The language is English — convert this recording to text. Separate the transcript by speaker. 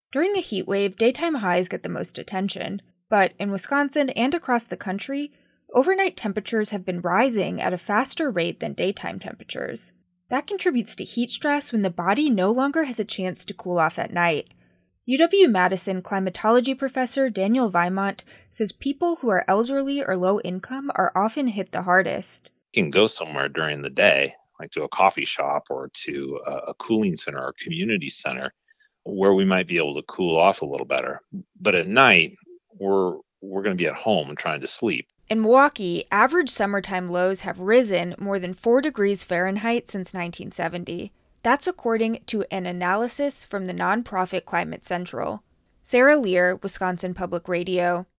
Speaker 1: During a heat wave, daytime highs get the most attention, but in Wisconsin and across the country, overnight temperatures have been rising at a faster rate than daytime temperatures. That contributes to heat stress when the body no longer has a chance to cool off at night. UW-Madison climatology professor Daniel Vimont says people who are elderly or low income are often hit the hardest.
Speaker 2: You can go somewhere during the day, like to a coffee shop or to a cooling center or community center, where we might be able to cool off a little better. But at night, we're going to be at home trying to sleep.
Speaker 1: In Milwaukee, average summertime lows have risen more than 4 degrees Fahrenheit since 1970. That's according to an analysis from the nonprofit Climate Central. Sarah Lear, Wisconsin Public Radio.